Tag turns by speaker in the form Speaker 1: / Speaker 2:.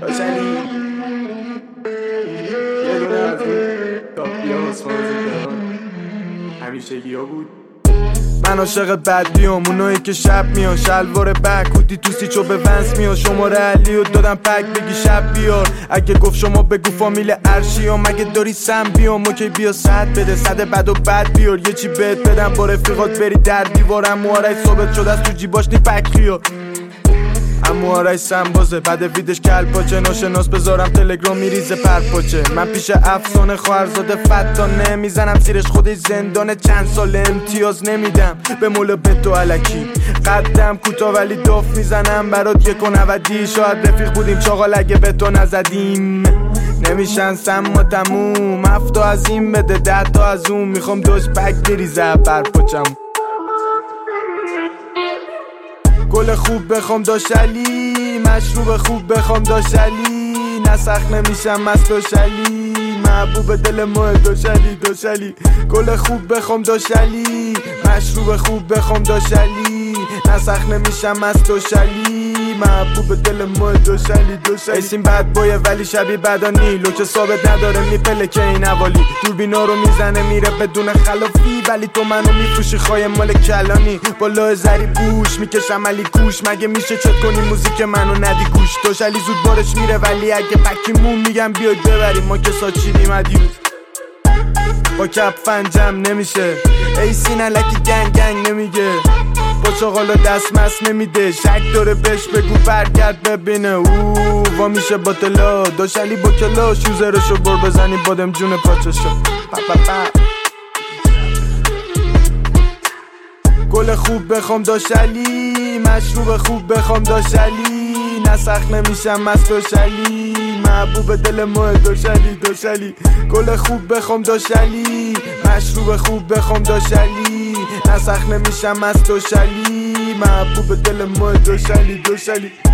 Speaker 1: داشتنی یه دونه از اون تاپی ها سازده همیشگی ها بود. من عاشق بدبیام اونایی که شب میان شلوار بک هودی تو سیچو به ونس میان شماره علیو دادم پک بگی شب بیار اگه گفت شما بگو فامیل ارشیام اگه داری سم بیام اوکی بیا صد بده صد بد و بد بیار یه چی بهت بدم با رفیقات بری در دیوارم موهارش ثابت شده از تو جیباش نی پک خیار امو آرش سنبازه بعد ویدش کل پاچه ناشناس بذارم تلگرام میریزه پرپاچه من پیش افسانه خواهرزاده فتانه میزنم زیرش خودش زندانه چند سال امتیاز نمیدم به مولا بتو علکی قدم کوتا ولی داف میزنم برات 1.90 شاید رفیق بودیم چاقال اگه به تو نزدیم نمیشن سم و تموم 7 از این بده 10 از اون میخوام دوش پک بریزه پرپاچم گل خوب بخوام داشلی مشروب خوب بخوام داشلی نسخ نمیشم مست داشلی محبوب دل ما داشلی گل خوب بخوام داشلی مشروب خوب بخوام داشلی نسخ نمیشم مست داشلی محبوب دل ما داشلی ایسیم بد بایه ولی شبیه بدانی لوچه ثابت نداره میپله که این حوالی دوربینا رو میزنه میره بدون خلافی ولی تو منو میفروشی خواهی مال کلانی با لاه زری پوش میکشم علی کوش مگه میشه چت کنی موزیک منو ندی گوش داشلی زود بارش میره ولی اگه پکیمون میگم بیاید ببریم ما که ساچیدیم ادیوز با کپ فنجم نمیشه ایسین علکی گنگ نمیگه با چاقالا دست مست نمیده شک داره بهش بگو برگرد ببینه وا میشه باطلا داشلی با کلاش یوزرشو بر بزنی بادم جون پاچشو گل خوب بخوام داشلی مشروب خوب بخوام داشلی نسخ نمیشم مست داشلی محبوب دل ما داشلی گل خوب بخوام داشلی مشروب خوب بخوام داشلی نسخ نمیشم مست داشلی محبوب دل ما داشلی